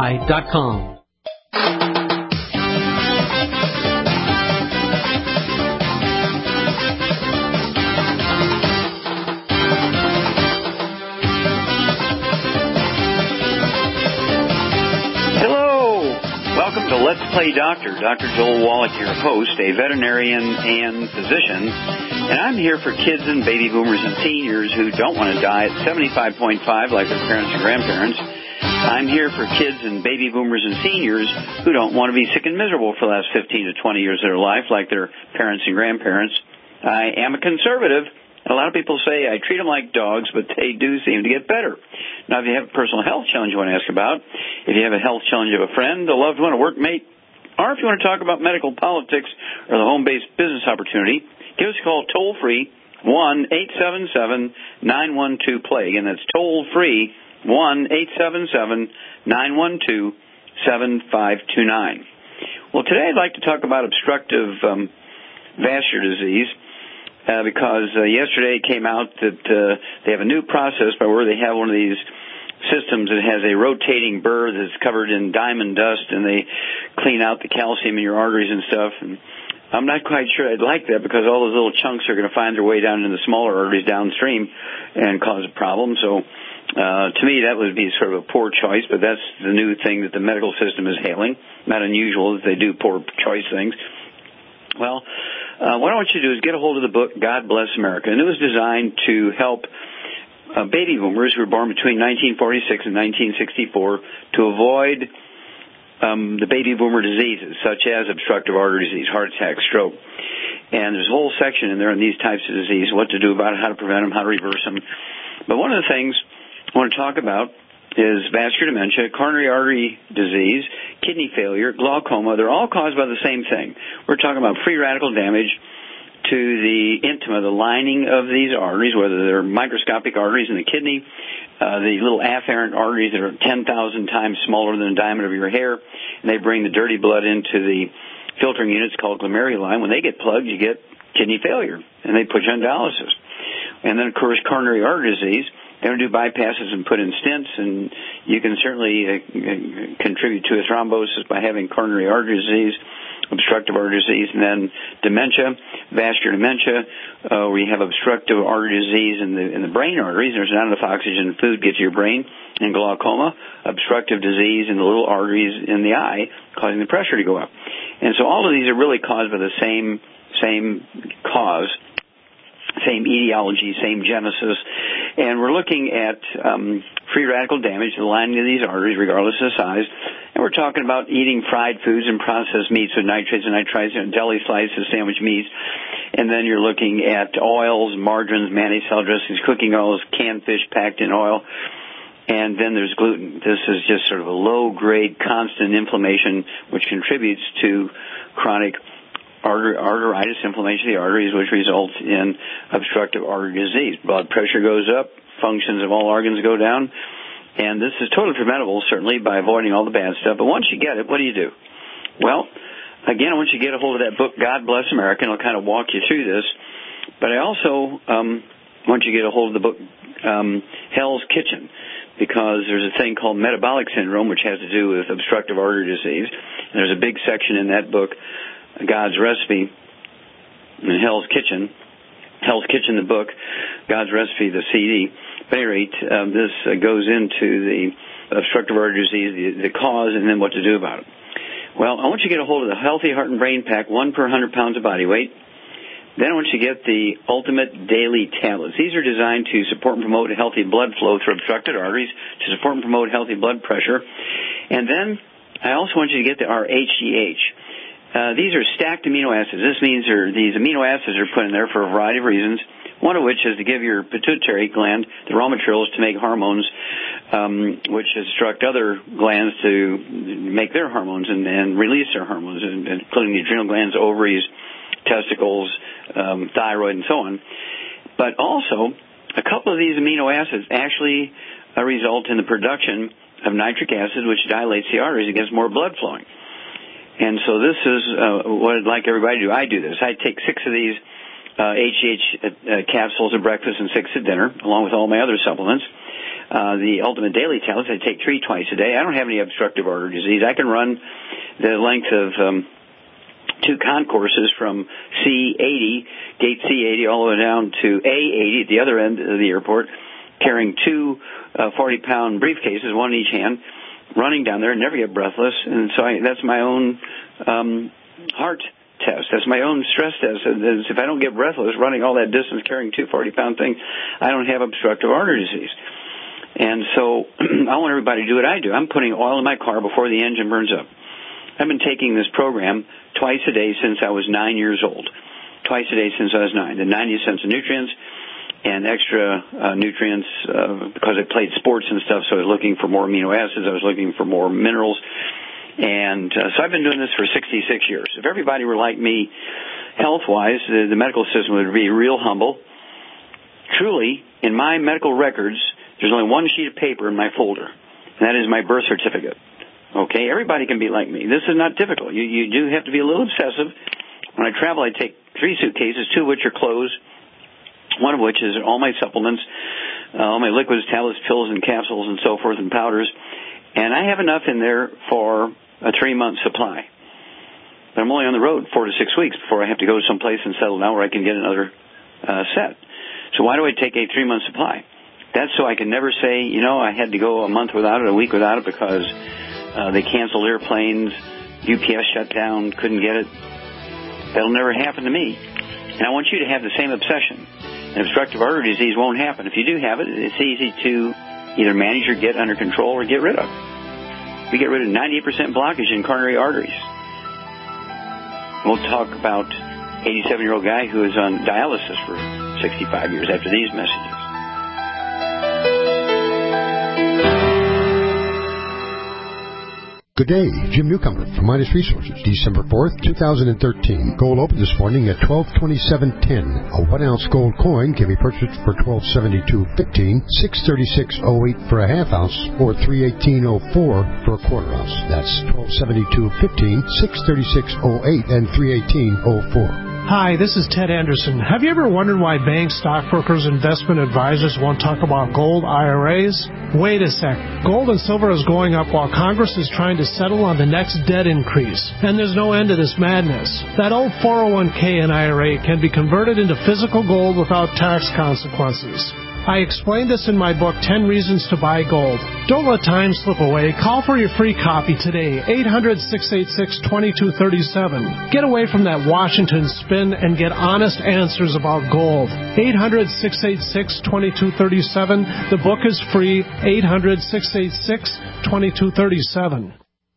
letsplaydoc.com. Welcome to Let's Play Doctor. Dr. Joel Wallach, your host, a veterinarian and physician. And I'm here for kids and baby boomers and seniors who don't want to die at 75.5 like their parents and grandparents. I'm here for kids and baby boomers and seniors who don't want to be sick and miserable for the last 15 to 20 years of their life like their parents and grandparents. I am a conservative. A lot of people say I treat them like dogs, but they do seem to get better. Now, if you have a personal health challenge you want to ask about, if you have a health challenge of a friend, a loved one, a workmate, or if you want to talk about medical politics or the home-based business opportunity, give us a call toll-free, 1-877-912-PLAY. And that's toll-free, 1-877-912-7529. Well, today I'd like to talk about obstructive vascular disease. Because yesterday it came out that they have a new process by where they have one of these systems that has a rotating burr that's covered in diamond dust, and they clean out the calcium in your arteries and stuff. And I'm not quite sure I'd like that because all those little chunks are going to find their way down into the smaller arteries downstream and cause a problem. So to me, that would be sort of a poor choice, but that's the new thing that the medical system is hailing. Not unusual that they do poor choice things. Well, what I want you to do is get a hold of the book, God Bless America. And it was designed to help baby boomers who were born between 1946 and 1964 to avoid the baby boomer diseases, such as obstructive artery disease, heart attack, stroke. And there's a whole section in there on these types of disease, what to do about it, how to prevent them, how to reverse them. But one of the things I want to talk about is vascular dementia, coronary artery disease, kidney failure, glaucoma. They're all caused by the same thing. We're talking about free radical damage to the intima, the lining of these arteries, whether they're microscopic arteries in the kidney, the little afferent arteries that are 10,000 times smaller than the diameter of your hair, and they bring the dirty blood into the filtering units called glomeruli. When they get plugged, you get kidney failure, and they put you on dialysis. And then, of course, coronary artery disease. They don't do bypasses and put in stents, and you can certainly contribute to a thrombosis by having coronary artery disease, obstructive artery disease, and then dementia, vascular dementia. We have obstructive artery disease in the brain arteries. There's not enough oxygen in food to get to your brain. And glaucoma, obstructive disease in the little arteries in the eye, causing the pressure to go up. And so all of these are really caused by the same cause. Same etiology, same genesis, and we're looking at free radical damage to the lining of these arteries, regardless of size. And we're talking about eating fried foods and processed meats with nitrates and nitrites, deli slices, sandwich meats. And then you're looking at oils, margarines, mayonnaise, salad dressings, cooking oils, canned fish packed in oil. And then there's gluten. This is just sort of a low-grade, constant inflammation, which contributes to chronic arteritis, inflammation of the arteries, which results in obstructive artery disease. Blood pressure goes up, functions of all organs go down, and this is totally preventable, certainly, by avoiding all the bad stuff. But once you get it, what do? Well, again, once you get a hold of that book, God Bless America, and I'll kind of walk you through this, but I also want you to get a hold of the book, Hell's Kitchen, because there's a thing called metabolic syndrome, which has to do with obstructive artery disease. And there's a big section in that book, God's Recipe, in Hell's Kitchen, the book, God's Recipe, the CD. At any rate, this goes into the obstructive artery disease, the cause, and then what to do about it. Well, I want you to get a hold of the Healthy Heart and Brain Pack, 1 per 100 pounds of body weight. Then I want you to get the Ultimate Daily Tablets. These are designed to support and promote healthy blood flow through obstructed arteries, to support and promote healthy blood pressure. And then I also want you to get the RHGH. These are stacked amino acids. This means these amino acids are put in there for a variety of reasons, one of which is to give your pituitary gland the raw materials to make hormones, which instruct other glands to make their hormones and release their hormones, including the adrenal glands, ovaries, testicles, thyroid, and so on. But also, a couple of these amino acids actually result in the production of nitric acid, which dilates the arteries and gets more blood flowing. And so this is what I'd like everybody to do. I do this. I take 6 of these HGH capsules at breakfast and 6 at dinner, along with all my other supplements. the Ultimate Daily tablets. I take 3 twice a day. I don't have any obstructive artery disease. I can run the length of 2 concourses from C80, gate C80, all the way down to A80 at the other end of the airport, carrying 2 40-pound briefcases, one in each hand, running down there and never get breathless. And so that's my own heart test. That's my own stress test. If I don't get breathless running all that distance carrying 2 40-pound things, I don't have obstructive artery disease. And so I want everybody to do what I do. I'm putting oil in my car before the engine burns up. I've been taking this program twice a day since I was 9 years old. Twice a day since I was 9. The 90 cents of nutrients and extra nutrients because I played sports and stuff, so I was looking for more amino acids. I was looking for more minerals. And so I've been doing this for 66 years. If everybody were like me health-wise, the medical system would be real humble. Truly, in my medical records, there's only one sheet of paper in my folder, and that is my birth certificate. Okay, everybody can be like me. This is not typical. You do have to be a little obsessive. When I travel, I take 3 suitcases, 2 of which are clothes, one of which is all my supplements, all my liquids, tablets, pills, and capsules, and so forth, and powders. And I have enough in there for a 3-month supply. But I'm only on the road 4 to 6 weeks before I have to go someplace and settle down where I can get another set. So why do I take a 3-month supply? That's so I can never say, I had to go a month without it, a week without it, because they canceled airplanes, UPS shut down, couldn't get it. That'll never happen to me. And I want you to have the same obsession. And obstructive artery disease won't happen. If you do have it, it's easy to either manage or get under control or get rid of. We get rid of 98% blockage in coronary arteries. We'll talk about 87-year-old guy who is on dialysis for 65 years after these messages. Good day, Jim Newcomer from Midas Resources. December 4th, 2013. Gold opened this morning at $1227.10. A 1-ounce gold coin can be purchased for $1272.15, $636.08 for a half ounce, or $318.04 for a quarter ounce. That's $1272.15, $636.08, and $318.04. Hi, this is Ted Anderson. Have you ever wondered why banks, stockbrokers, investment advisors won't talk about gold IRAs? Wait a sec. Gold and silver is going up while Congress is trying to settle on the next debt increase. And there's no end to this madness. That old 401k and IRA can be converted into physical gold without tax consequences. I explained this in my book, 10 Reasons to Buy Gold. Don't let time slip away. Call for your free copy today, 800-686-2237. Get away from that Washington spin and get honest answers about gold. 800-686-2237. The book is free, 800-686-2237.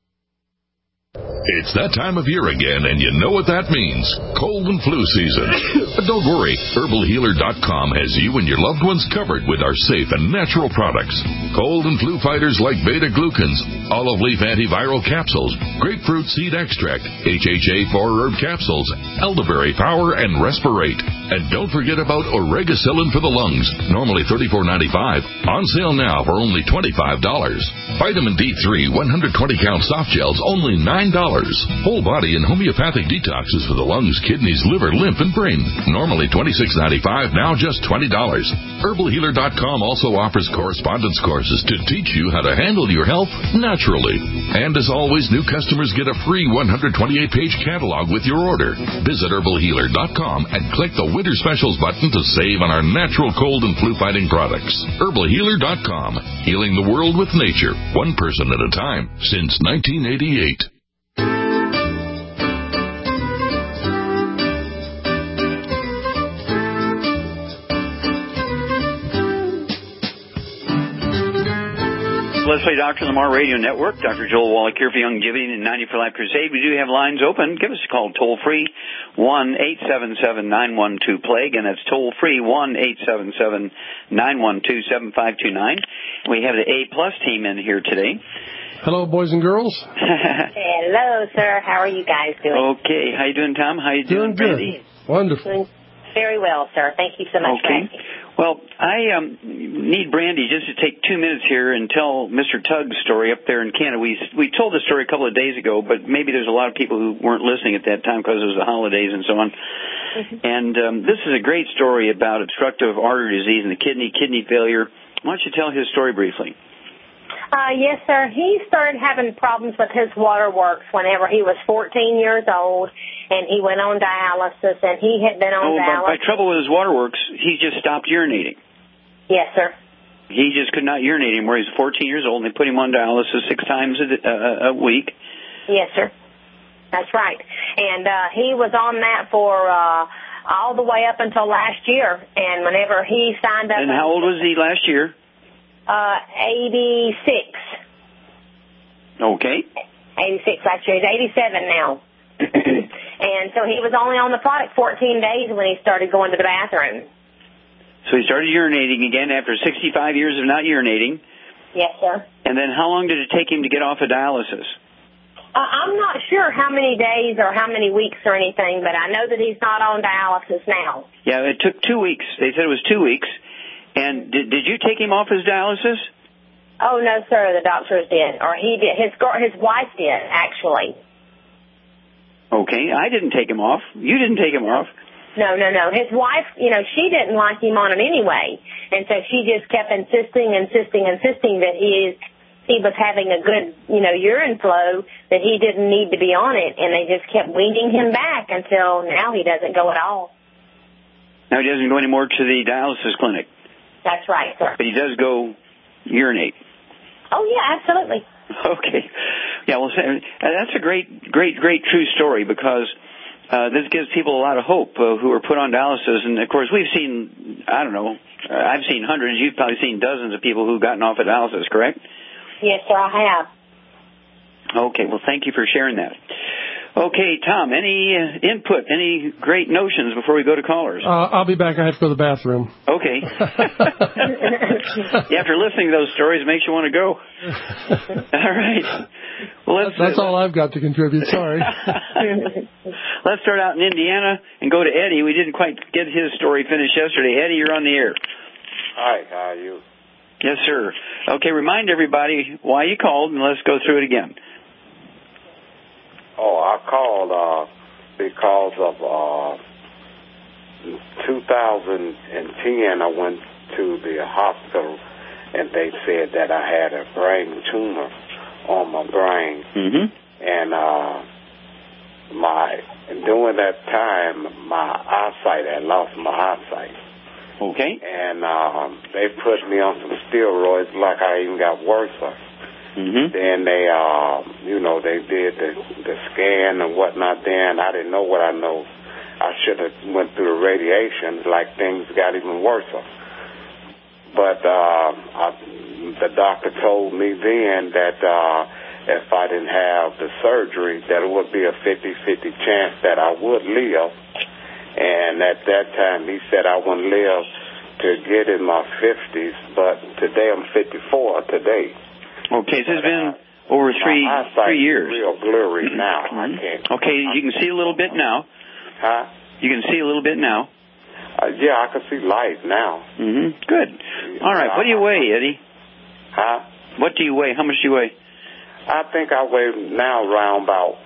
It's that time of year again, and you know what that means. Cold and flu season. But don't worry, HerbalHealer.com has you and your loved ones covered with our safe and natural products. Cold and flu fighters like beta-glucans, olive leaf antiviral capsules, grapefruit seed extract, HHA 4-herb capsules, elderberry power, and respirate. And don't forget about Oregacillin for the lungs, normally $34.95, on sale now for only $25. Vitamin D3 120-count soft gels, only $9. Whole body and homeopathic detoxes for the lungs, kidneys, liver, lymph, and brain. Normally $26.95, now just $20. HerbalHealer.com also offers correspondence courses to teach you how to handle your health naturally. And as always, new customers get a free 128-page catalog with your order. Visit HerbalHealer.com and click the Winter Specials button to save on our natural cold and flu-fighting products. HerbalHealer.com, healing the world with nature, one person at a time, since 1988. Leslie Dr. Lamar Radio Network. Dr. Joel Wallach here for Youngevity and 90 for Life Crusade. We do have lines open. Give us a call toll-free, 1-877-912-PLAGUE, and that's toll-free, 1-877-912-7529. We have the A-Plus team in here today. Hello, boys and girls. Hello, sir. How are you guys doing? Okay. How you doing, Tom? How you doing, Brandy? Wonderful. Doing very well, sir. Thank you so much for asking. Well, I need Brandy just to take 2 minutes here and tell Mr. Tugg's story up there in Canada. We told the story a couple of days ago, but maybe there's a lot of people who weren't listening at that time because it was the holidays and so on. Mm-hmm. And this is a great story about obstructive artery disease in the kidney failure, don't you tell his story briefly? Yes, sir. He started having problems with his waterworks whenever he was 14 years old, and he went on dialysis, and he had been on dialysis. By trouble with his waterworks, he just stopped urinating. Yes, sir. He just could not urinate anymore. He's 14 years old, and they put him on dialysis 6 times a week. Yes, sir. That's right. And he was on that for all the way up until last year, and whenever he signed up... And how old was he last year? 86. Okay. 86 last year. He's 87 now. And so he was only on the product 14 days when he started going to the bathroom. So he started urinating again after 65 years of not urinating. Yes, sir. And then how long did it take him to get off of dialysis? I'm not sure how many days or how many weeks or anything, but I know that he's not on dialysis now. Yeah, it took 2 weeks. They said it was 2 weeks. And did you take him off his dialysis? Oh, no, sir, the doctors did. Or he did. His wife did, actually. Okay, I didn't take him off. You didn't take him off. No. His wife, she didn't like him on it anyway. And so she just kept insisting that he was having a good, urine flow, that he didn't need to be on it. And they just kept weaning him back until now he doesn't go at all. Now he doesn't go anymore to the dialysis clinic. That's right, sir. But he does go urinate. Oh, yeah, absolutely. Okay. Yeah, well, that's a great true story, because this gives people a lot of hope who are put on dialysis. And, of course, we've seen, I've seen hundreds. You've probably seen dozens of people who've gotten off of dialysis, correct? Yes, sir, I have. Okay, well, thank you for sharing that. Okay, Tom, any input, any great notions before we go to callers? I'll be back. I have to go to the bathroom. Okay. Yeah, after listening to those stories, it makes you want to go. All right. Well, that's all I've got to contribute. Sorry. Let's start out in Indiana and go to Eddie. We didn't quite get his story finished yesterday. Eddie, you're on the air. Hi, how are you? Yes, sir. Okay, remind everybody why you called, and let's go through it again. Oh, I called because of 2010. I went to the hospital, and they said that I had a brain tumor on my brain. Mm-hmm. And during that time, my eyesight, I lost my eyesight. Okay. And they put me on some steroids, like I even got worse. Mm-hmm. Then they did the scan and whatnot. Then I didn't know what I know. I should have went through the radiation, like things got even worse. But the doctor told me then that if I didn't have the surgery, that it would be a 50-50 chance that I would live. And at that time, he said I wouldn't live to get in my 50s. But today I'm 54 today. Okay, so it's been over 3 years. Real blurry now. I can't. Okay, you can see a little bit now. Huh? You can see a little bit now. Yeah, I can see light now. Mm-hmm. Good. All right. What do you weigh, Eddie? Huh? What do you weigh? How much do you weigh? I think I weigh now around about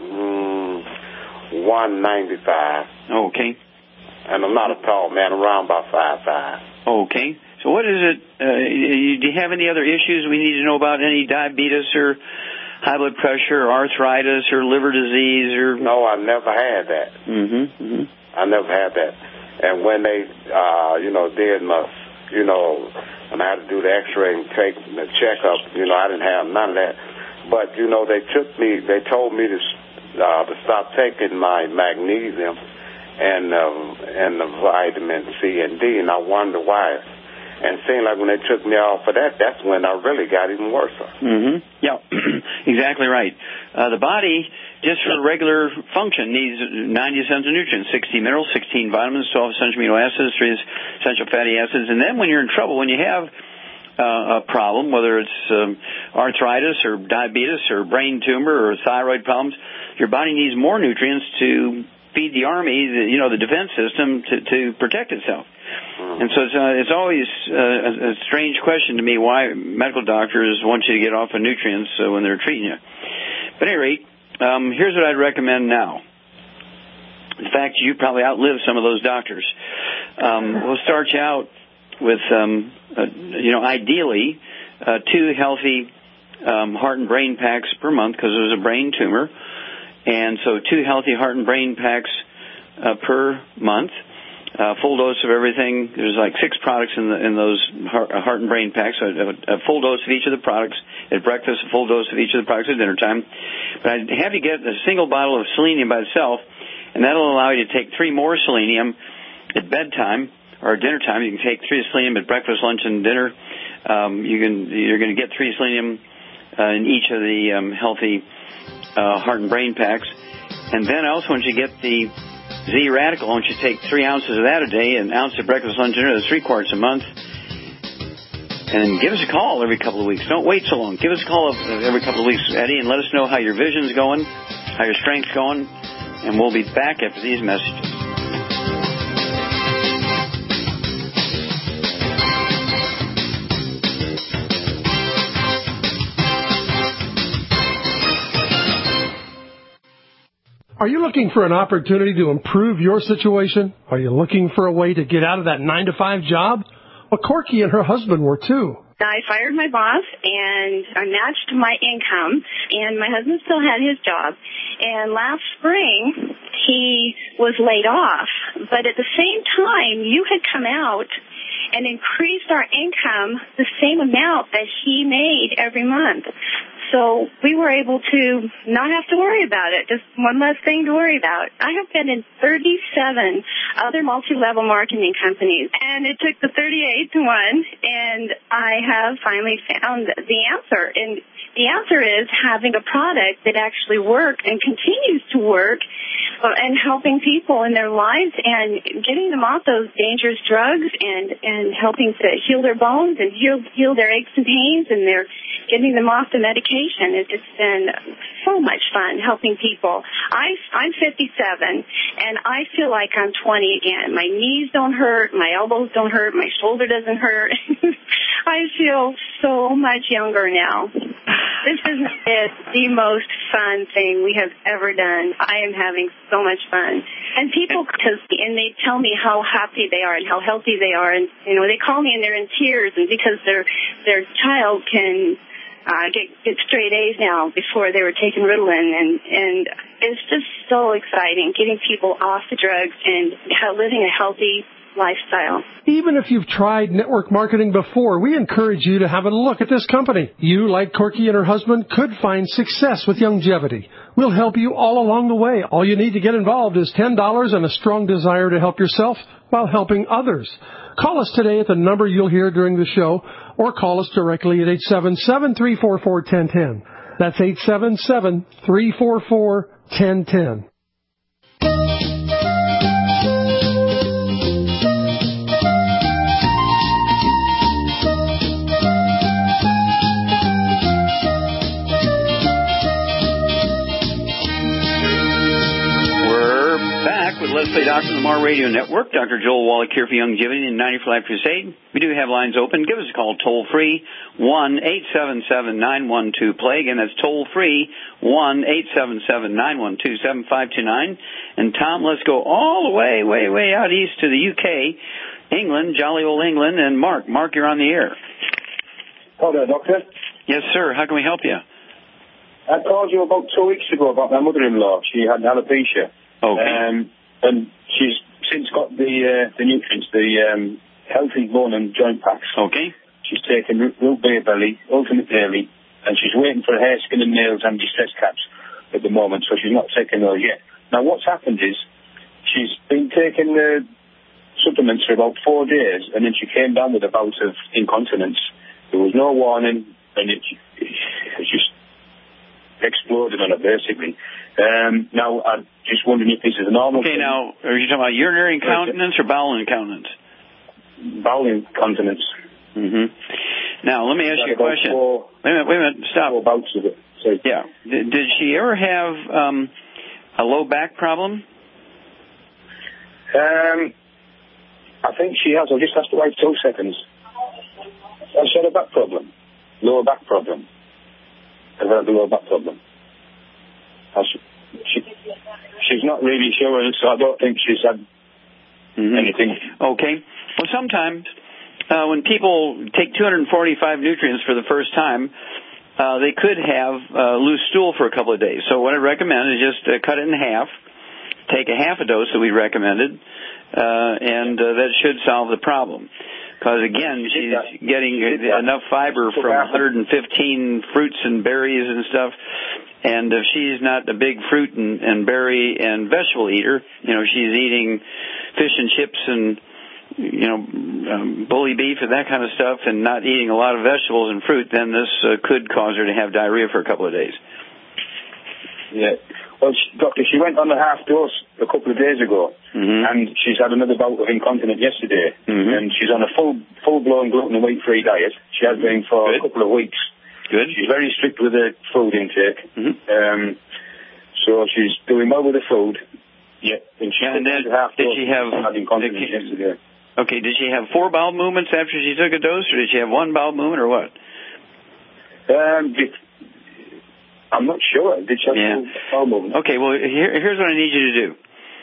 195. Okay. And I'm not a tall man. Around about 5'5". Okay. So what is it? Do you have any other issues we need to know about? Any diabetes or high blood pressure or arthritis or liver disease? Or No, I never had that. Mm-hmm. Mm-hmm. I never had that. And when they, did my, when I had to do the X-ray and take the checkup, I didn't have none of that. But they told me to stop taking my magnesium and the vitamin C and D, and I wonder why. And it seemed like when they took me off of that, that's when I really got even worse. Mm-hmm. Yeah, exactly right. The body, just for regular function, needs 90 essential nutrients, 60 minerals, 16 vitamins, 12 essential amino acids, 3 essential fatty acids. And then when you're in trouble, when you have a problem, whether it's arthritis or diabetes or brain tumor or thyroid problems, your body needs more nutrients to feed the army, the defense system, to protect itself. And so it's always a strange question to me why medical doctors want you to get off of nutrients when they're treating you. But at any rate, here's what I'd recommend now. In fact, you probably outlive some of those doctors. We'll start you out ideally 2 healthy heart and brain packs per month because it was a brain tumor. And so 2 healthy heart and brain packs per month. Full dose of everything. There's like 6 products in those heart and brain packs. So a full dose of each of the products at breakfast, a full dose of each of the products at dinner time. But I'd have you get a single bottle of selenium by itself, and that'll allow you to take 3 more selenium at bedtime or dinner time. You can take 3 selenium at breakfast, lunch, and dinner. You're going to get 3 selenium in each of the healthy heart and brain packs. And then also, once you get the Z-Radical, I want you to take 3 ounces of that a day, an ounce at breakfast, lunch, and dinner. That's 3 quarts a month. And give us a call every couple of weeks. Don't wait so long. Give us a call every couple of weeks, Eddie, and let us know how your vision's going, how your strength's going, and we'll be back after these messages. Are you looking for an opportunity to improve your situation? Are you looking for a way to get out of that 9-to-5 job? Well, Corky and her husband were too. I fired my boss, and I matched my income, and my husband still had his job. And last spring, he was laid off. But at the same time, you had come out and increased our income the same amount that he made every month. So we were able to not have to worry about it, just one less thing to worry about. I have been in 37 other multi-level marketing companies, and it took the 38th one, and I have finally found the answer. And the answer is having a product that actually works and continues to work and helping people in their lives and getting them off those dangerous drugs and helping to heal their bones and heal their aches and pains, and they're getting them off the medication. It's been so much fun helping people. I'm 57, and I feel like I'm 20 again. My knees don't hurt, my elbows don't hurt, my shoulder doesn't hurt. I feel so much younger now. This is the most fun thing we have ever done. I am having so much fun. And people, and they tell me how happy they are and how healthy they are. And, they call me and they're in tears, and because their child can get straight A's now before they were taking Ritalin, and it's just so exciting getting people off the drugs and living a healthy lifestyle. Even if you've tried network marketing before, we encourage you to have a look at this company. You, like Corky and her husband, could find success with longevity. We'll help you all along the way. All you need to get involved is $10 and a strong desire to help yourself while helping others. Call us today at the number you'll hear during the show, or call us directly at 877-344-1010. That's 877-344-1010. Leslie Doctor, the Mar Radio Network. Dr. Joel Wallach here for Longevity and 90 for Life Crusade. We do have lines open. Give us a call toll-free, 1-877-912-PLAY. Again, that's toll-free, 1-877-912-7529. And, Tom, let's go all the way, way out east to the UK, England, jolly old England. And Mark, you're on the air. Hello, Doctor. Yes, sir. How can we help you? I called you about 2 weeks ago about my mother-in-law. She had alopecia. Okay. And she's since got the nutrients, the healthy bone and joint packs. Okay. She's taken Root Beer Belly, Ultimate Daily, and she's waiting for hair, skin and nails and distress caps at the moment, so she's not taking those yet. Now, what's happened is she's been taking the supplements for about 4 days, and then she came down with a bout of incontinence. There was no warning, and it just exploded on her, basically. Now, I'm just wondering if this is a normal thing. Okay, now, are you talking about urinary incontinence or bowel incontinence? Bowel incontinence. Mm-hmm. Now, let me ask you a question. Wait a minute, stop. 4 bouts of it. So, yeah. Did she ever have a low back problem? I think she has. I'll just have to wait 2 seconds. She had a back problem. Lower back problem. I've had a lower back problem. She's not really sure, so I don't think she's had anything. Okay. Well, sometimes when people take 245 nutrients for the first time, they could have loose stool for a couple of days. So what I recommend is just cut it in half, take a half a dose that we recommended, and that should solve the problem. Because, again, she's getting enough fiber from 115 fruits and berries and stuff. And if she's not a big fruit and berry and vegetable eater, she's eating fish and chips and, bully beef and that kind of stuff and not eating a lot of vegetables and fruit, then this could cause her to have diarrhea for a couple of days. Yeah. Well, Doctor, she went on a half dose a couple of days ago, and she's had another bout of incontinence yesterday, and she's on a full-blown gluten and wheat-free diet. She has been for a couple of weeks. Good. She's very strict with her food intake, so she's doing well with the food. Yeah, and she had incontinence yesterday. Okay, did she have 4 bowel movements after she took a dose, or did she have 1 bowel movement, or what? I'm not sure. Did she have 2 bowel movements? Okay, well, here's what I need you to do.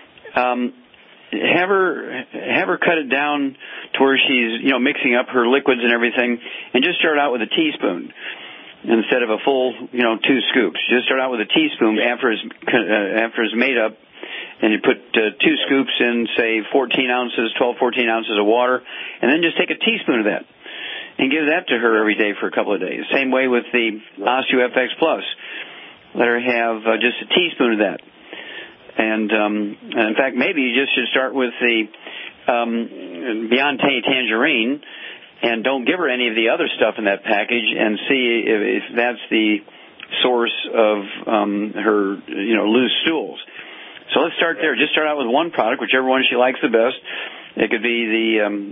Have her cut it down to where she's, mixing up her liquids and everything, and just start out with a teaspoon instead of a full, 2 scoops. Just start out with a teaspoon after it's made up, and you put 2 scoops in, say, 14 ounces of water, and then just take a teaspoon of that and give that to her every day for a couple of days. Same way with the OsteoFX Plus. Let her have just a teaspoon of that. And in fact, maybe you just should start with the Beyond Tangerine, and don't give her any of the other stuff in that package, and see if that's the source of her, loose stools. So let's start there. Just start out with one product, whichever one she likes the best. It could be the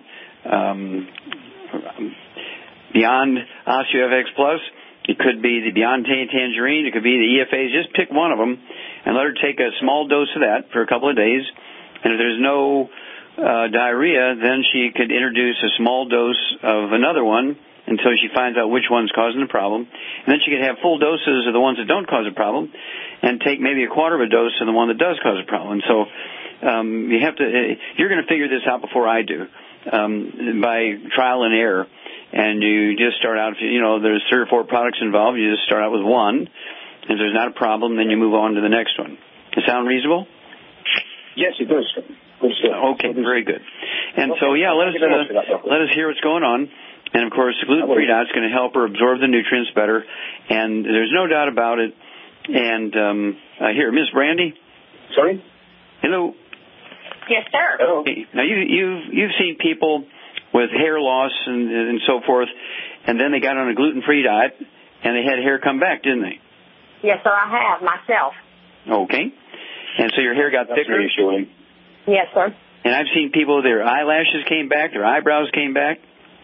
Beyond OsteoFX Plus. It could be the Beyond Tangerine. It could be the EFAs. Just pick one of them and let her take a small dose of that for a couple of days. And if there's no diarrhea, then she could introduce a small dose of another one until she finds out which one's causing the problem. And then she could have full doses of the ones that don't cause a problem and take maybe a quarter of a dose of the one that does cause a problem. And so you're going to figure this out before I do by trial and error. And you just start out, there's 3 or 4 products involved. You just start out with one. If there's not a problem, then you move on to the next one. Does it sound reasonable? Yes, it does. Okay, very good. And so, let us hear what's going on. And, of course, the gluten-free diet is going to help her absorb the nutrients better. And there's no doubt about it. And here, Miss Brandy? Sorry? Hello? Yes, sir. Hello. Okay. Now, you've seen people with hair loss and so forth, and then they got on a gluten-free diet, and they had hair come back, didn't they? Yes, sir, I have, myself. Okay. And so your hair got thicker? Yes, sir. And I've seen people, their eyelashes came back, their eyebrows came back.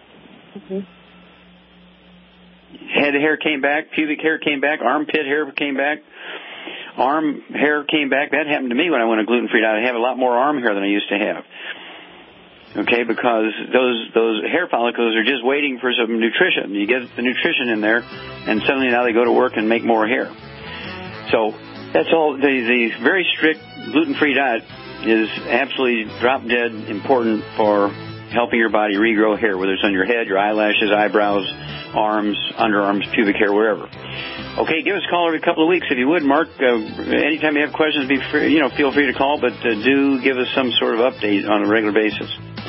Head hair came back, pubic hair came back, armpit hair came back, arm hair came back. That happened to me when I went on a gluten-free diet. I have a lot more arm hair than I used to have. Okay, because those hair follicles are just waiting for some nutrition. You get the nutrition in there, and suddenly now they go to work and make more hair. So that's all. The very strict gluten-free diet is absolutely drop-dead important for helping your body regrow hair, whether it's on your head, your eyelashes, eyebrows, arms, underarms, pubic hair, wherever. Okay, give us a call every couple of weeks if you would, Mark. Anytime you have questions, feel free to call, but do give us some sort of update on a regular basis.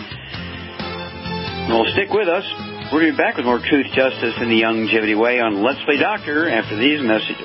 Well, stick with us. We're going to be back with more Truth, Justice, and the Longevity Way on Let's Play Doctor after these messages.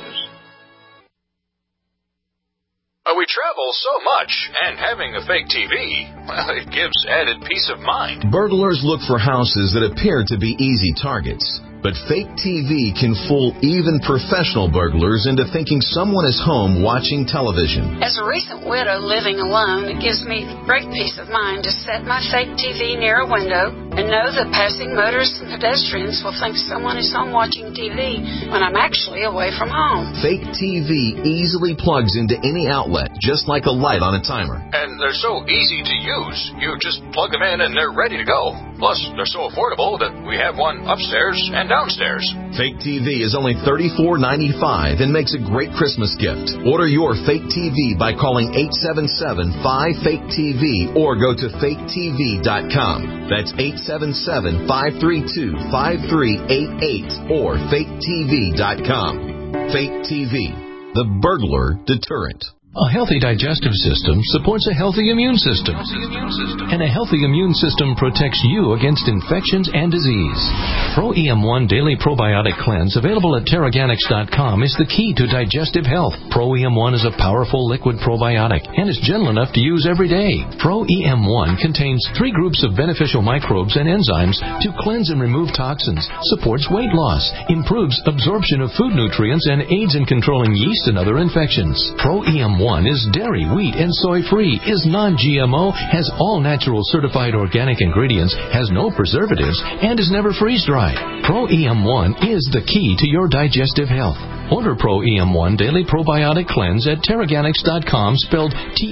We travel so much, and having a fake TV, well, it gives added peace of mind. Burglars look for houses that appear to be easy targets. But fake TV can fool even professional burglars into thinking someone is home watching television. As a recent widow living alone, it gives me great peace of mind to set my fake TV near a window and know that passing motorists and pedestrians will think someone is home watching TV when I'm actually away from home. Fake TV easily plugs into any outlet, just like a light on a timer. And they're so easy to use. You just plug them in and they're ready to go. Plus, they're so affordable that we have one upstairs and downstairs. Fake TV is only $34.95 and makes a great Christmas gift. Order your fake TV by calling 877-5-FAKE-TV or go to faketv.com. That's 877-532-5388 or faketv.com. Fake TV, the burglar deterrent. A healthy digestive system supports a healthy immune system. And a healthy immune system protects you against infections and disease. Pro-EM1 Daily Probiotic Cleanse, available at Terraganics.com, is the key to digestive health. Pro-EM1 is a powerful liquid probiotic and is gentle enough to use every day. Pro-EM1 contains 3 groups of beneficial microbes and enzymes to cleanse and remove toxins, supports weight loss, improves absorption of food nutrients, and aids in controlling yeast and other infections. Pro-EM1 is dairy, wheat, and soy-free, is non-GMO, has all natural certified organic ingredients, has no preservatives, and is never freeze-dried. Pro-EM1 is the key to your digestive health. Order Pro-EM1 Daily Probiotic Cleanse at Terraganics.com, spelled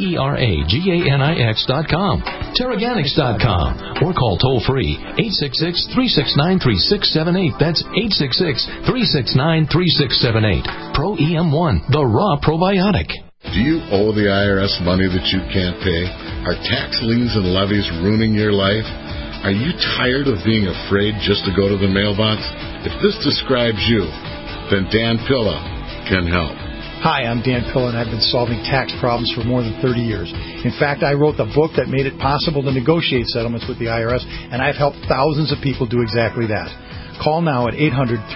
Terraganix.com. Terraganics.com, or call toll-free 866-369-3678. That's 866-369-3678. Pro-EM1, the raw probiotic. Do you owe the IRS money that you can't pay? Are tax liens and levies ruining your life? Are you tired of being afraid just to go to the mailbox? If this describes you, then Dan Pilla can help. Hi, I'm Dan Pilla, and I've been solving tax problems for more than 30 years. In fact, I wrote the book that made it possible to negotiate settlements with the IRS, and I've helped thousands of people do exactly that. Call now at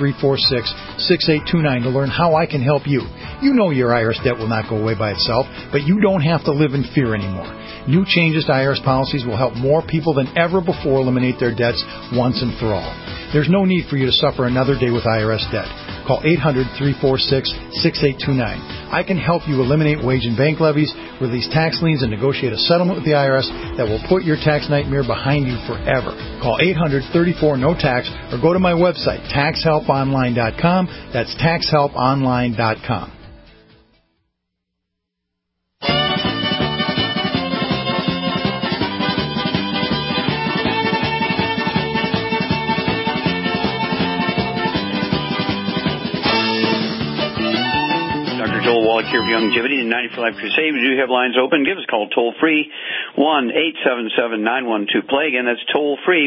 800-346-6829 to learn how I can help you. You know your IRS debt will not go away by itself, but you don't have to live in fear anymore. New changes to IRS policies will help more people than ever before eliminate their debts once and for all. There's no need for you to suffer another day with IRS debt. Call 800-346-6829. I can help you eliminate wage and bank levies, release tax liens, and negotiate a settlement with the IRS that will put your tax nightmare behind you forever. Call 800-34-NO-TAX or go to my website, taxhelponline.com. That's taxhelponline.com. Joel Wallach here for Longevity and 90 for Life Crusade. We do have lines open. Give us a call toll-free, 1-877-912-PLAY. Again, that's toll-free,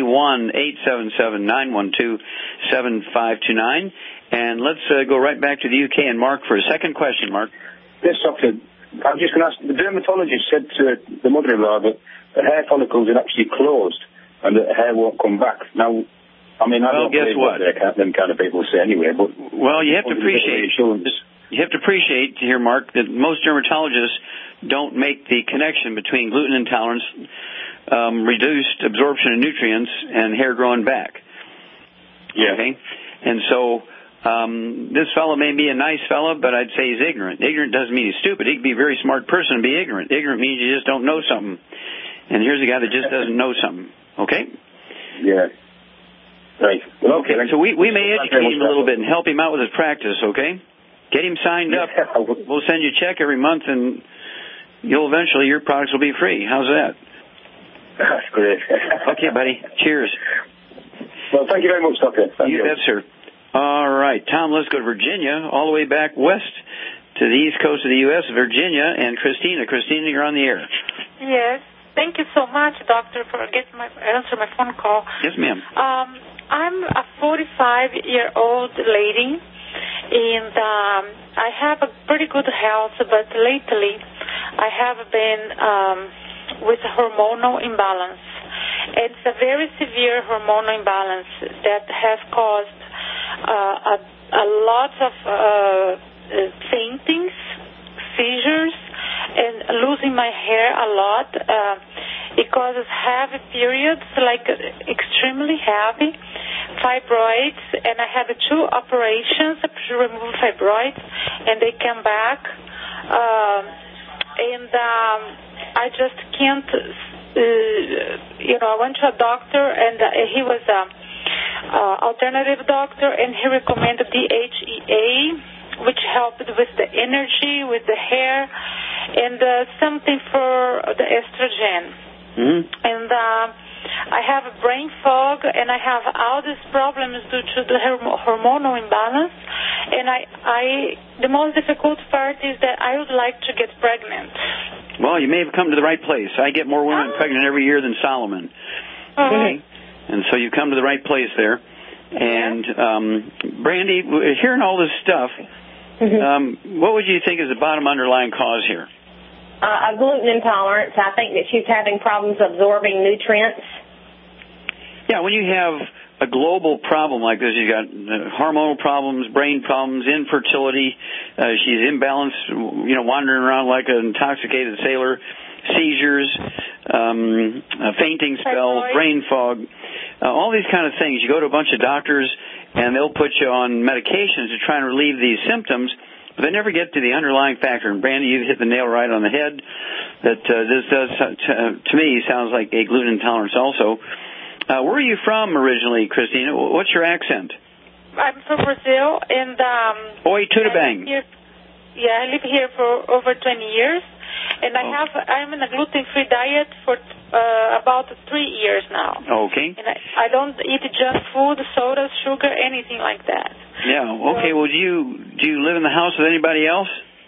1-877-912-7529. And let's go right back to the UK and Mark for a second question, Mark. Yes, doctor. I'm just going to ask, the dermatologist said to the mother-in-law that the hair follicles are actually closed and that the hair won't come back. Now, I mean, I don't believe what them kind of people say anyway, but... Well, you have to appreciate... You have to appreciate here, Mark, that most dermatologists don't make the connection between gluten intolerance, reduced absorption of nutrients, and hair growing back. Yeah. Okay? And so this fellow may be a nice fellow, but I'd say he's ignorant. Ignorant doesn't mean he's stupid. He could be a very smart person and be ignorant. Ignorant means you just don't know something. And here's a guy that just doesn't know something. Okay? Yeah. Right. Well, okay. So we may educate him a little bit and help him out with his practice, okay? Get him signed up. We'll send you a check every month, and eventually your products will be free. How's that? That's great. Okay, buddy. Cheers. Well, thank you very much, Doctor. Thank you. You bet, sir. All right, Tom, let's go to Virginia, all the way back west to the east coast of the U.S., Virginia, and Christina. Christina, you're on the air. Yes. Thank you so much, Doctor, for answering my phone call. Yes, ma'am. I'm a 45-year-old lady. And I have a pretty good health, but lately I have been with hormonal imbalance. It's a very severe hormonal imbalance that has caused a lot of faintings, seizures, and losing my hair a lot. It causes heavy periods, like extremely heavy, fibroids, and I had 2 operations to remove fibroids, and they came back. I just can't, I went to a doctor, and he was an alternative doctor, and he recommended DHEA, which helped with the energy, with the hair, and something for the estrogen. Mm-hmm. And I have a brain fog, and I have all these problems due to the hormonal imbalance. And the most difficult part is that I would like to get pregnant. Well, you may have come to the right place. I get more women pregnant every year than Solomon. Okay? And so you come to the right place there. And, Brandy, hearing all this stuff, what would you think is the bottom underlying cause here? A gluten intolerance. I think that she's having problems absorbing nutrients. Yeah, when you have a global problem like this, you got hormonal problems, brain problems, infertility. She's imbalanced, wandering around like an intoxicated sailor, seizures, fainting spells, brain fog, all these kind of things. You go to a bunch of doctors, and they'll put you on medications to try and relieve these symptoms, but they never get to the underlying factor. And Brandy, you hit the nail right on the head. That this does, to me, sounds like a gluten intolerance also. Where are you from originally, Christina? What's your accent? I'm from Brazil, and Oi, Tudabang. I live here for over 20 years, and I'm in a gluten-free diet for about 3 years now. Okay. And I don't eat junk food, soda, sugar, anything like that. Yeah. Okay. Well, do you live in the house with anybody else?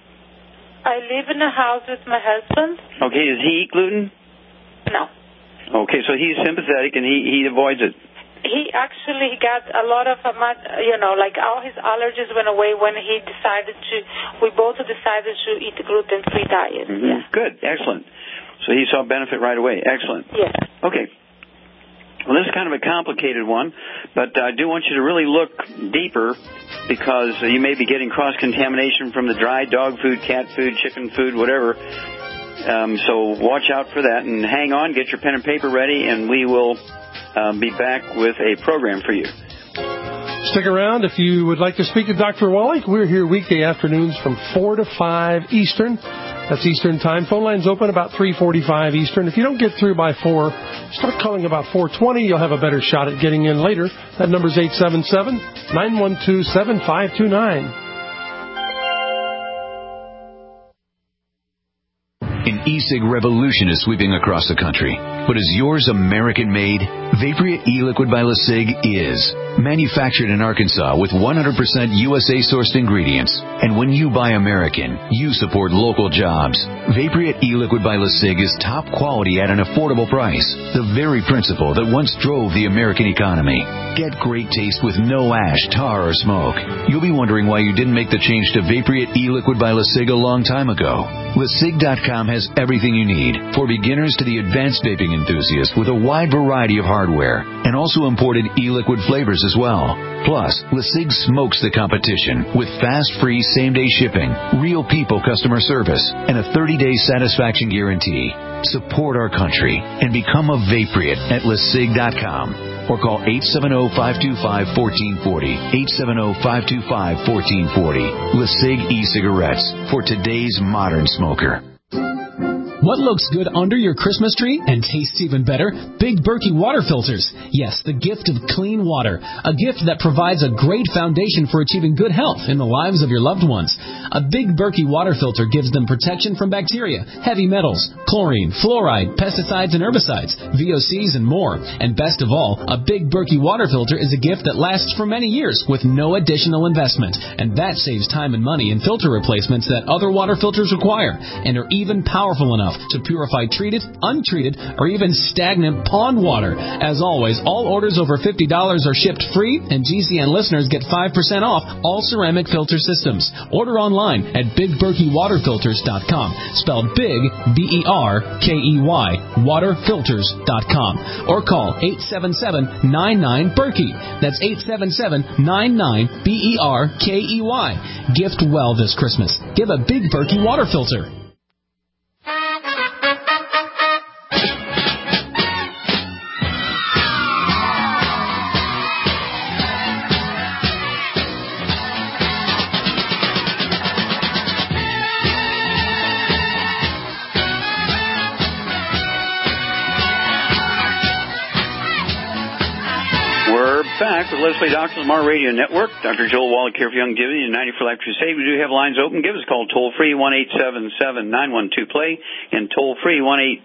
I live in a house with my husband. Okay. Does he eat gluten? No. Okay, so he's sympathetic and he avoids it. He actually got a lot of, like all his allergies went away when we both decided to eat a gluten-free diet. Mm-hmm. Yeah. Good, excellent. So he saw benefit right away. Excellent. Yes. Okay. Well, this is kind of a complicated one, but I do want you to really look deeper because you may be getting cross-contamination from the dry dog food, cat food, chicken food, whatever. So watch out for that and hang on, get your pen and paper ready, and we will be back with a program for you. Stick around if you would like to speak to Dr. Wallach. We're here weekday afternoons from 4 to 5 Eastern. That's Eastern time. Phone lines open about 3:45 Eastern. If you don't get through by 4, start calling about 4:20. You'll have a better shot at getting in later. That number's 877-912-7529. An e-cig revolution is sweeping across the country. But is yours American-made? Vaporia e-liquid by LeSig is. Manufactured in Arkansas with 100% USA-sourced ingredients. And when you buy American, you support local jobs. Vaporia e-liquid by LeSig is top quality at an affordable price. The very principle that once drove the American economy. Get great taste with no ash, tar, or smoke. You'll be wondering why you didn't make the change to Vaporia e-liquid by LeSig a long time ago. LeSig.com has everything you need, for beginners to the advanced vaping enthusiast, with a wide variety of hardware, and also imported e-liquid flavors as well. Plus, LeSig smokes the competition with fast, free, same-day shipping, real people customer service, and a 30-day satisfaction guarantee. Support our country and become a Vaporeate at LeSig.com. Or call 870-525-1440, 870-525-1440. LeSig e-cigarettes for today's modern smoker. What looks good under your Christmas tree and tastes even better? Big Berkey water filters. Yes, the gift of clean water. A gift that provides a great foundation for achieving good health in the lives of your loved ones. A Big Berkey water filter gives them protection from bacteria, heavy metals, chlorine, fluoride, pesticides and herbicides, VOCs and more. And best of all, a Big Berkey water filter is a gift that lasts for many years with no additional investment. And that saves time and money in filter replacements that other water filters require, and are even powerful enough to purify treated, untreated, or even stagnant pond water. As always, all orders over $50 are shipped free, and GCN listeners get 5% off all ceramic filter systems. Order online at BigBerkeyWaterFilters.com, spelled Big, B-E-R-K-E-Y, waterfilters.com, or call 877-99-BERKEY. That's 877-99-BERKEY. Gift well this Christmas. Give a Big Berkey water filter. Back with Leslie Doctor, Lamar Radio Network. Dr. Joel Wallach here for Youngevity and 90 for Life Crusade. We do have lines open. Give us a call toll-free, 1-877-912-PLAY, and toll-free,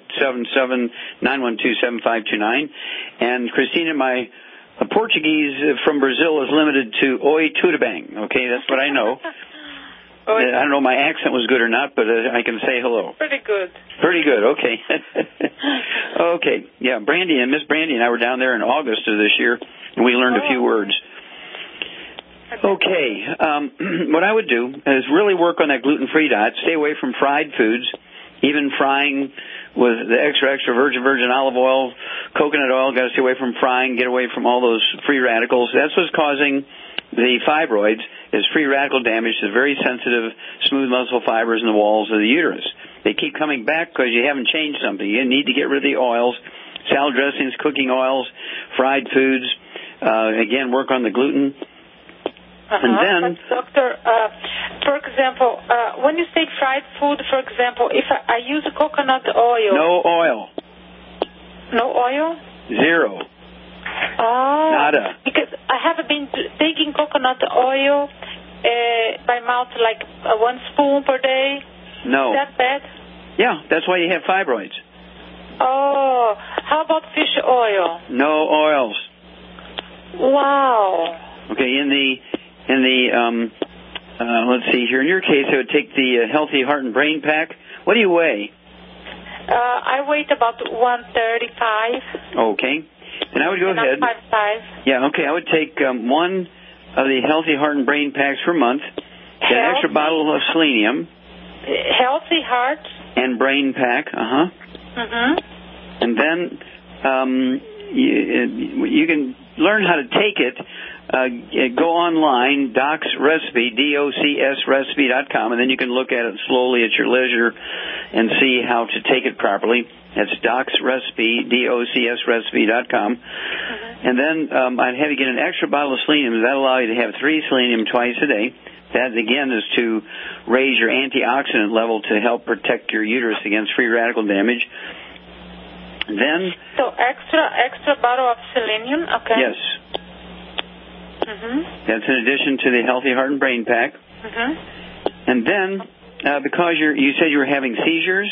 1-877-912-7529. And Christina, my Portuguese from Brazil is limited to Oi, tudo bem. Okay, that's what I know. I don't know if my accent was good or not, but I can say hello. Pretty good. Pretty good, okay. Okay, yeah, Miss Brandy and I were down there in August of this year, and we learned a few words. Okay, what I would do is really work on that gluten-free diet, stay away from fried foods, even frying with the extra virgin olive oil, coconut oil, got to stay away from frying, get away from all those free radicals. That's what's causing the fibroids, is free radical damage to very sensitive, smooth muscle fibers in the walls of the uterus. They keep coming back because you haven't changed something. You need to get rid of the oils, salad dressings, cooking oils, fried foods. Again, work on the gluten. And then, but doctor, for example, when you say fried food, for example, if I use coconut oil. No oil. No oil? Zero. Oh. Nada. Because I have been taking coconut oil by mouth like 1 spoon per day. No. Is that bad? Yeah, that's why you have fibroids. Oh. How about fish oil? No oils. Wow. Okay, in the let's see here. In your case, I would take the Healthy Heart and Brain Pack. What do you weigh? I weigh about 135. Okay. And I would go ahead. I'm 5'5". Yeah, okay. I would take one of the Healthy Heart and Brain Packs per month. Get an extra bottle of selenium. Healthy Heart and Brain Pack. And then you can learn how to take it. Go online, Doc's Recipe, DOCSrecipe.com, and then you can look at it slowly at your leisure and see how to take it properly. That's Doc's Recipe, DOCSrecipe.com. And then I'd have you get an extra bottle of selenium. That'll allow you to have 3 selenium twice a day. That, again, is to raise your antioxidant level to help protect your uterus against free radical damage. Then... So extra bottle of selenium, okay. Yes. That's in addition to the Healthy Heart and Brain Pack. And then, because you said you were having seizures?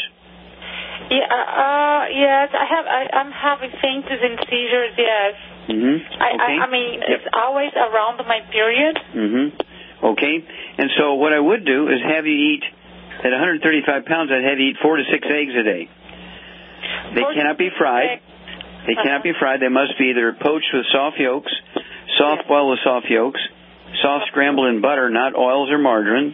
Yeah, yes, I'm having faints and seizures, yes. Okay. I mean, it's always around my period. Okay. And so what I would do is have you eat, at 135 pounds, I'd have you eat 4 to 6 eggs a day. They cannot be fried. They cannot be fried. They must be either poached with soft yolks, soft boiled with soft yolks, soft scrambled in butter, not oils or margarine.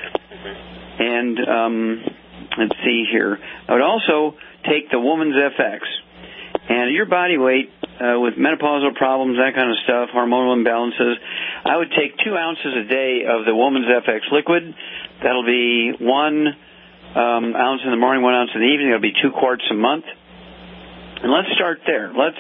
And let's see here. I would also take the Woman's FX. And your body weight, with menopausal problems, that kind of stuff, hormonal imbalances, I would take 2 ounces a day of the Woman's FX liquid. That'll be 1 ounce in the morning, 1 ounce in the evening. That'll be 2 quarts a month. And let's start there. Let's,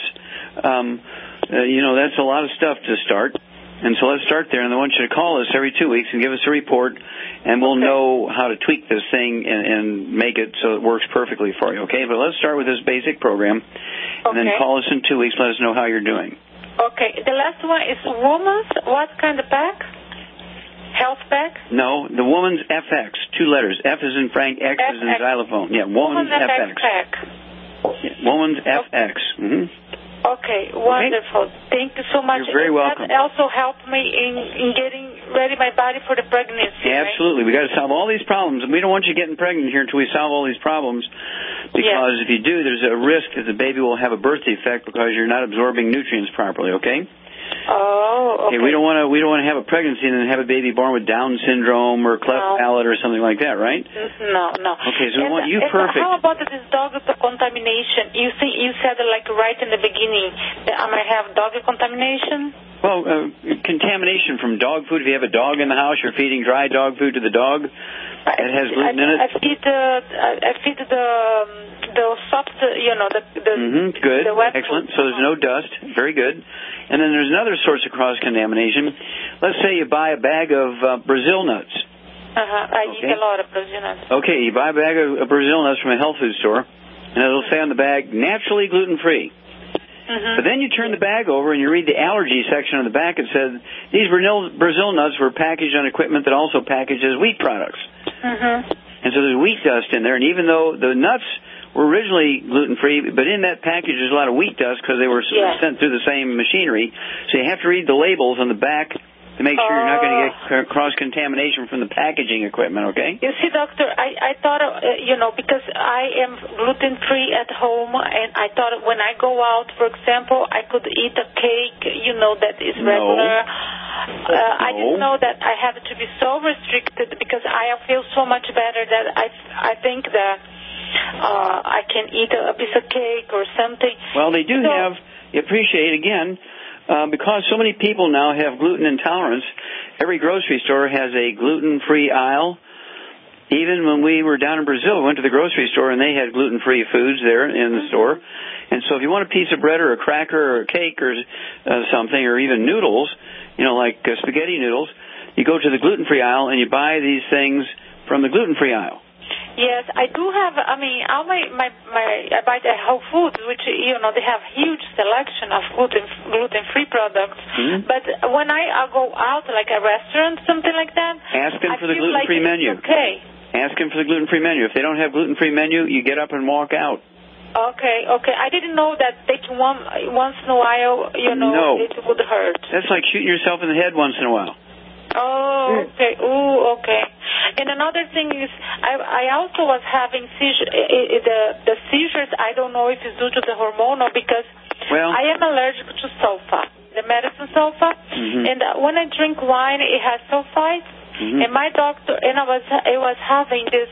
that's a lot of stuff to start. And so let's start there. And I want you to call us every 2 weeks and give us a report, and we'll know how to tweak this thing and make it so it works perfectly for you, okay? But let's start with this basic program, and then call us in 2 weeks. Let us know how you're doing. Okay. The last one is Woman's. What kind of pack? Health pack? No, the Woman's FX. 2 letters. F is in Frank, X is in xylophone. Yeah, Woman's FX. Pack. Yeah, Woman's FX. Okay, wonderful. Okay. Thank you so much. You're very welcome. That also helped me in getting ready my body for the pregnancy. Absolutely. Right? We got to solve all these problems. And we don't want you getting pregnant here until we solve all these problems, because if you do, there's a risk that the baby will have a birth defect because you're not absorbing nutrients properly, okay? Oh, okay. We don't want to have a pregnancy and then have a baby born with Down syndrome or cleft palate or something like that, right? No. Okay, so we want you perfect. How about this dog contamination? You said like right in the beginning that I might have dog contamination. Well, contamination from dog food. If you have a dog in the house, you're feeding dry dog food to the dog. It has gluten in it. I feed the soft, good, the wet excellent. So there's no dust. Very good. And then there's another source of cross-contamination. Let's say you buy a bag of Brazil nuts. I eat a lot of Brazil nuts. Okay, you buy a bag of Brazil nuts from a health food store, and it'll say on the bag, naturally gluten-free. But then you turn the bag over and you read the allergy section on the back. It says, these Brazil nuts were packaged on equipment that also packages wheat products. And so there's wheat dust in there, and even though the nuts were originally gluten-free, but in that package there's a lot of wheat dust because they were sent through the same machinery. So you have to read the labels on the back to make sure you're not going to get cross-contamination from the packaging equipment, okay? You see, doctor, I thought, because I am gluten-free at home, and I thought when I go out, for example, I could eat a cake, that is regular. I didn't know that I have to be so restricted because I feel so much better that I think that I can eat a piece of cake or something. Well, they do have, you appreciate, again, because so many people now have gluten intolerance, every grocery store has a gluten-free aisle. Even when we were down in Brazil, we went to the grocery store and they had gluten-free foods there in the store. And so if you want a piece of bread or a cracker or a cake or something, or even noodles, like spaghetti noodles, you go to the gluten-free aisle and you buy these things from the gluten-free aisle. Yes, I do have. I buy the Whole Foods, which they have huge selection of gluten-free products. Mm-hmm. But when I go out, like a restaurant, something like that, ask them for the gluten-free menu. Okay. Ask them for the gluten-free menu. If they don't have gluten-free menu, you get up and walk out. Okay. I didn't know that taking one once in a while, no. It would hurt. That's like shooting yourself in the head once in a while. Oh, okay. Ooh, okay. And another thing is, I also was having seizures. The seizures, I don't know if it's due to the hormonal, because I am allergic to sulfa, the medicine sulfa. Mm-hmm. And when I drink wine, it has sulfite. Mm-hmm. And my doctor, I was having this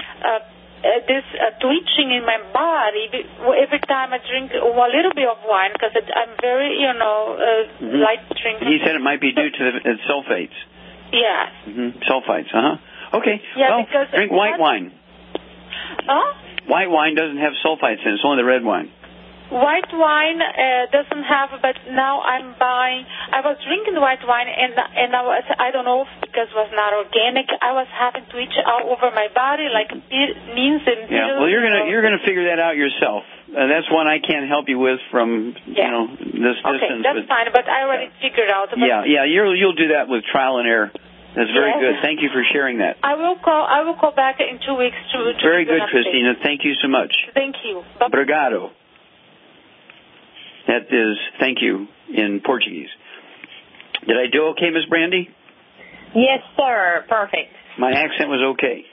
twitching in my body every time I drink a little bit of wine, because I'm very, light drinker. He said it might be due to the sulfates. Yeah. Mm-hmm. Sulfites, Okay. Yeah, well, drink white wine. Huh? White wine doesn't have sulfites in it. It's only the red wine. White wine doesn't have, but now I'm buying. I was drinking white wine, and I don't know if because it was not organic. I was having to itch all over my body like means and yeah. Well, you're gonna figure that out yourself. That's one I can't help you with from this distance. Okay, that's fine. But I already figured out. Yeah. You'll do that with trial and error. That's very good. Thank you for sharing that. I will call back in 2 weeks to very good, Christina. Thank you so much. Thank you. Bye. Obrigado. That is thank you in Portuguese. Did I do okay, Miss Brandy? Yes, sir. Perfect. My accent was okay.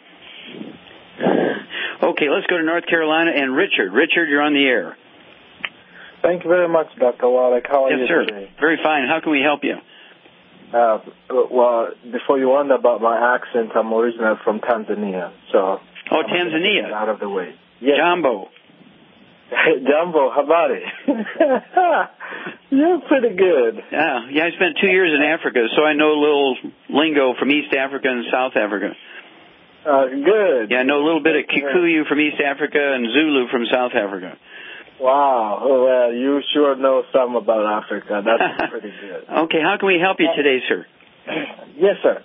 Okay, let's go to North Carolina and Richard. Richard, you're on the air. Thank you very much, Dr. Wallach. How are you Yes, today? sir. Very fine. How can we help you? Well, before you wonder about my accent, I'm originally from Tanzania. So. Oh, Tanzania. Out of the way. Yes. Jambo. Jambo, how about it? You're pretty good. Yeah, I spent 2 years in Africa, so I know a little lingo from East Africa and South Africa. Good. Yeah, I know a little bit of Kikuyu from East Africa and Zulu from South Africa. Wow. Well, you sure know some about Africa. That's pretty good. Okay, how can we help you today, sir? Yes, sir.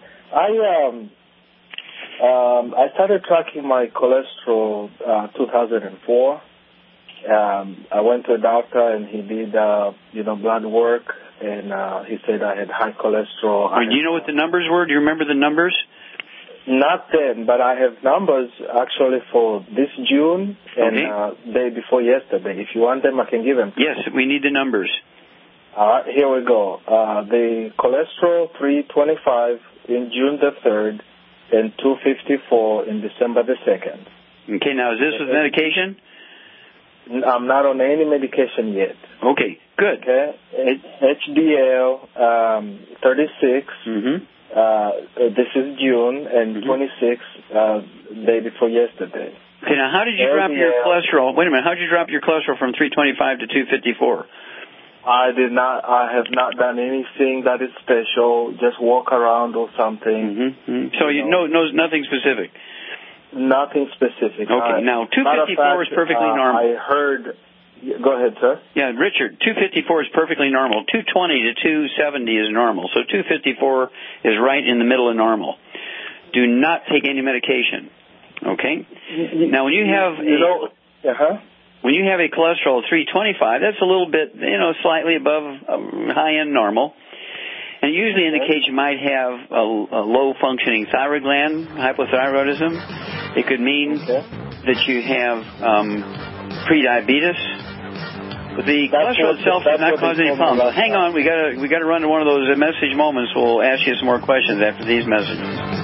I started tracking my cholesterol 2004. I went to a doctor and he did blood work, and he said I had high cholesterol. Do you know what the numbers were? Do you remember the numbers? Not then, but I have numbers actually for this June and day before yesterday. If you want them, I can give them. Yes, we need the numbers. All right, here we go. The cholesterol 325 in June the 3rd and 254 in December the 2nd. Okay, now is this with medication? I'm not on any medication yet. Okay, good. Okay, HDL 36. Mm-hmm. This is June, and 26 day before yesterday. Okay, now how did you drop your cholesterol? Wait a minute, how did you drop your cholesterol from 325 to 254? I have not done anything that is special. Just walk around or something. Mm-hmm. So you know nothing specific. Nothing specific. Okay, now 254 is perfectly normal. I heard. Go ahead, sir. Yeah, Richard, 254 is perfectly normal. 220 to 270 is normal. So 254 is right in the middle of normal. Do not take any medication. Okay? Now, when you have when you have a cholesterol of 325, that's a little bit, slightly above high-end normal. And it usually indicates you might have a low-functioning thyroid gland, hypothyroidism. It could mean that you have prediabetes. But the cholesterol itself does not cause any problem. Well, hang on, we got to run to one of those message moments. We'll ask you some more questions after these messages.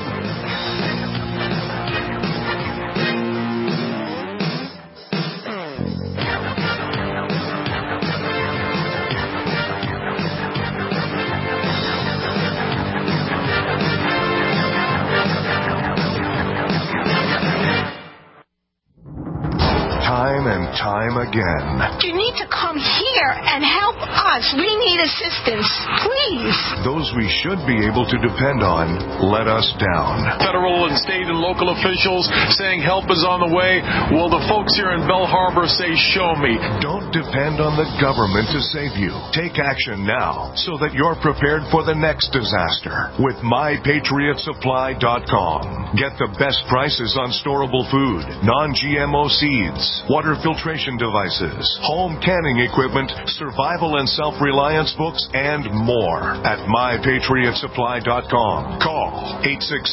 Time again. You need to come here and help us. We need assistance, please. Those we should be able to depend on let us down. Federal and state and local officials saying help is on the way. Well, the folks here in Belle Harbor say, show me. Don't depend on the government to save you. Take action now so that you're prepared for the next disaster with MyPatriotSupply.com. Get the best prices on storable food, non-GMO seeds, water filtration devices, home canning equipment, survival and self-reliance books, and more at MyPatriotSupply.com. Call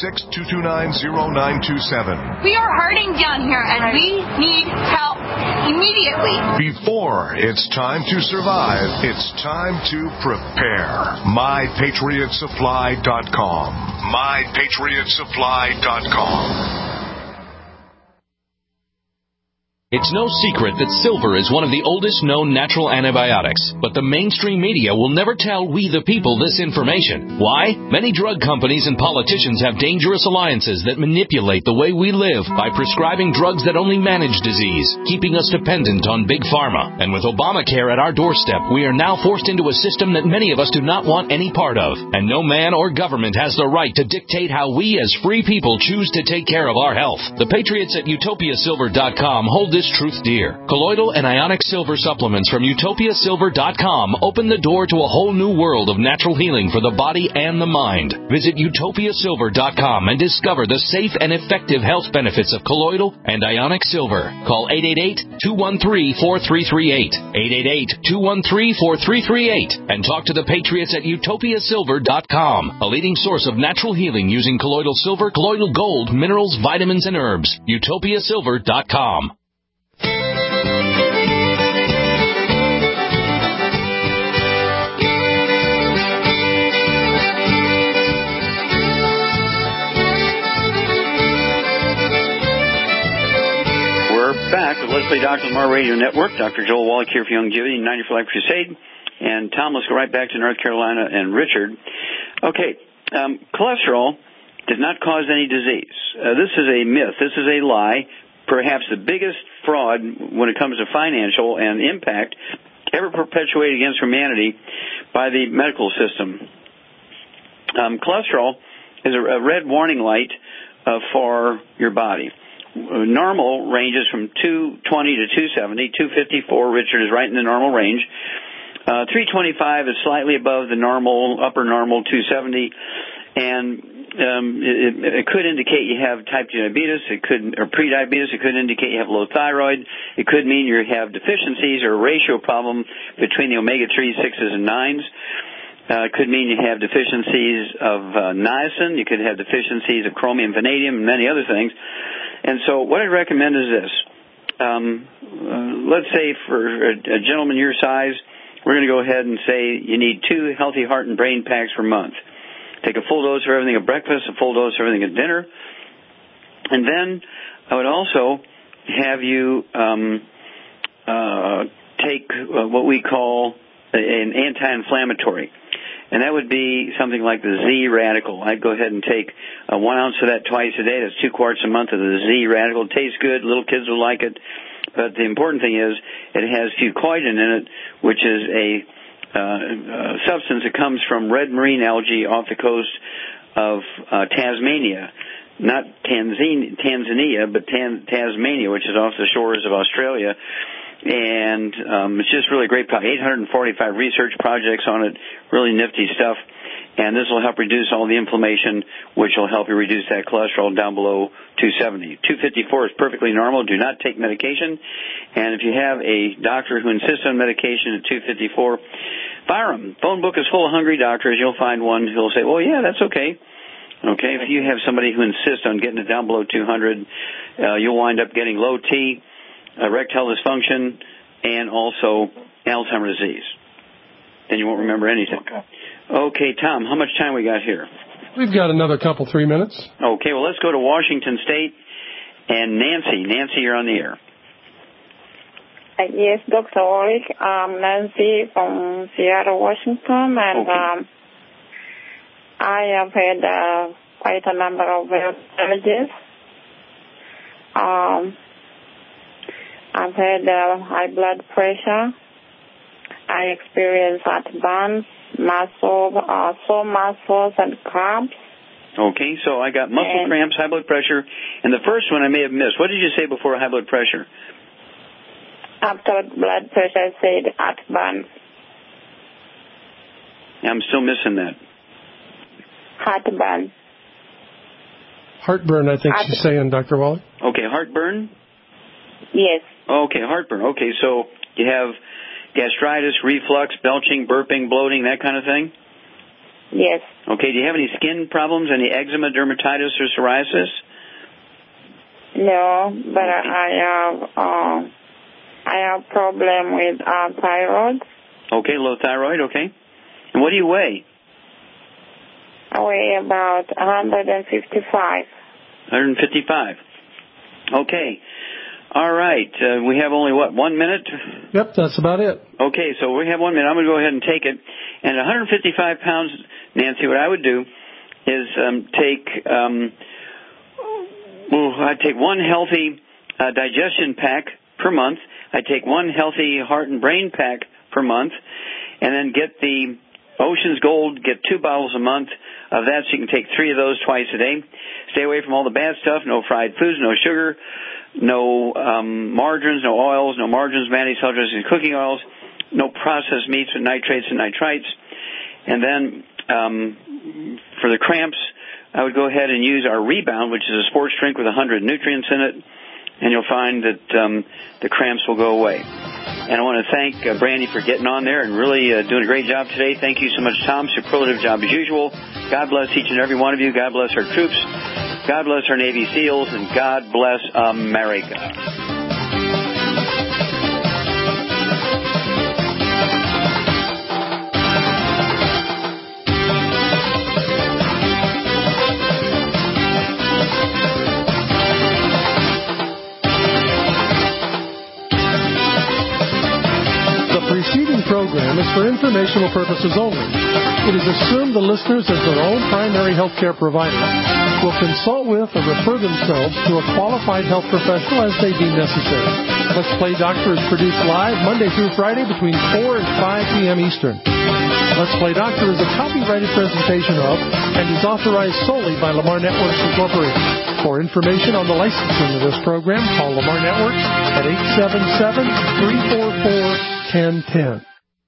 866-229-0927. We are hurting down here, and we need help immediately. Before it's time to survive, it's time to prepare. MyPatriotSupply.com. MyPatriotSupply.com. It's no secret that silver is one of the oldest known natural antibiotics, but the mainstream media will never tell we the people this information. Why? Many drug companies and politicians have dangerous alliances that manipulate the way we live by prescribing drugs that only manage disease, keeping us dependent on big pharma. And with Obamacare at our doorstep, we are now forced into a system that many of us do not want any part of. And no man or government has the right to dictate how we as free people choose to take care of our health. The patriots at UtopiaSilver.com hold this truth dear. Colloidal and ionic silver supplements from UtopiaSilver.com open the door to a whole new world of natural healing for the body and the mind. Visit UtopiaSilver.com and discover the safe and effective health benefits of colloidal and ionic silver. Call 888-213-4338. 888-213-4338 and talk to the patriots at UtopiaSilver.com, a leading source of natural healing using colloidal silver, colloidal gold, minerals, vitamins, and herbs. UtopiaSilver.com. Back with Leslie Dr. Lamar Radio Network. Dr. Joel Wallach here for Youngevity, 90 for Life Crusade. And Tom, let's go right back to North Carolina and Richard. Okay, cholesterol does not cause any disease. This is a myth. This is a lie. Perhaps the biggest fraud when it comes to financial and impact ever perpetuated against humanity by the medical system. Cholesterol is a red warning light for your body. Normal ranges from 220 to 270. 254, Richard, is right in the normal range. 325 is slightly above the normal, upper normal 270, and it could indicate you have type 2 diabetes. It could, or prediabetes. It could indicate you have low thyroid. It could mean you have deficiencies or a ratio problem between the omega-3s, 6s, and 9s. It could mean you have deficiencies of niacin. You could have deficiencies of chromium, vanadium, and many other things. And so what I'd recommend is this. Let's say for a gentleman your size, we're going to go ahead and say you need 2 healthy heart and brain packs per month. Take a full dose of everything at breakfast, a full dose of everything at dinner. And then I would also have you take what we call an anti-inflammatory. And that would be something like the Z radical. I'd go ahead and take 1 ounce of that twice a day. That's 2 quarts a month of the Z radical. It tastes good. Little kids will like it. But the important thing is it has fucoidan in it, which is a substance that comes from red marine algae off the coast of Tasmania. Not Tanzania, but Tasmania, which is off the shores of Australia. And it's just really a great product. 845 research projects on it, really nifty stuff. And this will help reduce all the inflammation, which will help you reduce that cholesterol down below 270. 254 is perfectly normal. Do not take medication. And if you have a doctor who insists on medication at 254, fire him. Phone book is full of hungry doctors. You'll find one who'll say, well, yeah, that's okay. Okay, if you have somebody who insists on getting it down below 200, you'll wind up getting low T, erectile dysfunction, and also Alzheimer's disease. Then you won't remember anything. Okay, Tom, how much time we got here? We've got another 3 minutes. Okay, well, let's go to Washington State. And Nancy. Nancy, you're on the air. Yes, Dr. Ulrich. Nancy from Seattle, Washington. And I have had quite a number of health challenges. I've had high blood pressure. I experienced heartburn, sore muscles and cramps. Okay, so I got muscle cramps, high blood pressure, and the first one I may have missed. What did you say before high blood pressure? After blood pressure, I said heartburn. I'm still missing that. Heartburn. Heartburn, I think she's saying, Dr. Wally. Okay, heartburn? Yes. Okay, heartburn. Okay, so you have gastritis, reflux, belching, burping, bloating, that kind of thing? Yes. Okay, do you have any skin problems, any eczema, dermatitis, or psoriasis? No, but I have problem with thyroid. Okay, low thyroid, okay. And what do you weigh? I weigh about 155. 155. Okay. All right. We have only, 1 minute? Yep, that's about it. Okay, so we have 1 minute. I'm going to go ahead and take it. And 155 pounds, Nancy, what I would do is I'd take one healthy digestion pack per month. I'd take one healthy heart and brain pack per month, and then get the Ocean's Gold, get 2 bottles a month of that, so you can take 3 of those twice a day. Stay away from all the bad stuff, no fried foods, no sugar, no margarines, no oils, no margarines, mayonnaise, dressings, cooking oils, no processed meats with nitrates and nitrites. And then for the cramps, I would go ahead and use our Rebound, which is a sports drink with 100 nutrients in it, and you'll find that the cramps will go away. And I want to thank Brandy for getting on there and really doing a great job today. Thank you so much, Tom. Superlative job as usual. God bless each and every one of you. God bless our troops. God bless our Navy SEALs. And God bless America. The preceding program is for informational purposes only. It is assumed the listeners, as their own primary health care provider, will consult with or refer themselves to a qualified health professional as they deem necessary. Let's Play Doctor is produced live Monday through Friday between 4 and 5 p.m. Eastern. Let's Play Doctor is a copyrighted presentation of and is authorized solely by Lamar Networks Incorporated. For information on the licensing of this program, call Lamar Networks at 877-344-1010.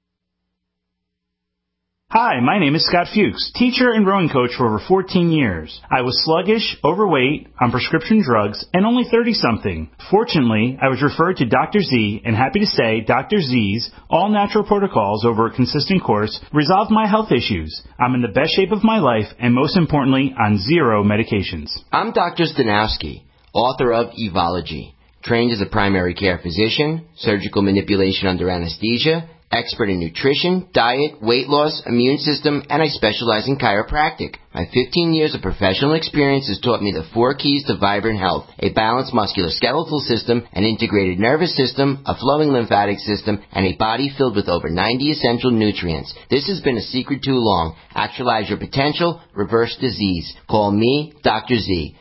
Hi, my name is Scott Fuchs, teacher and rowing coach for over 14 years. I was sluggish, overweight, on prescription drugs, and only 30-something. Fortunately, I was referred to Dr. Z, and happy to say Dr. Z's all-natural protocols over a consistent course resolved my health issues. I'm in the best shape of my life, and most importantly, on 0 medications. I'm Dr. Stanowski, author of Evology, trained as a primary care physician, surgical manipulation under anesthesia, expert in nutrition, diet, weight loss, immune system, and I specialize in chiropractic. My 15 years of professional experience has taught me the 4 keys to vibrant health: a balanced musculoskeletal system, an integrated nervous system, a flowing lymphatic system, and a body filled with over 90 essential nutrients. This has been a secret too long. Actualize your potential, reverse disease. Call me, Dr. Z.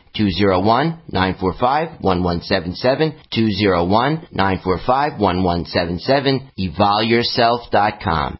201-945-1177, 201-945-1177, evolyourself.com.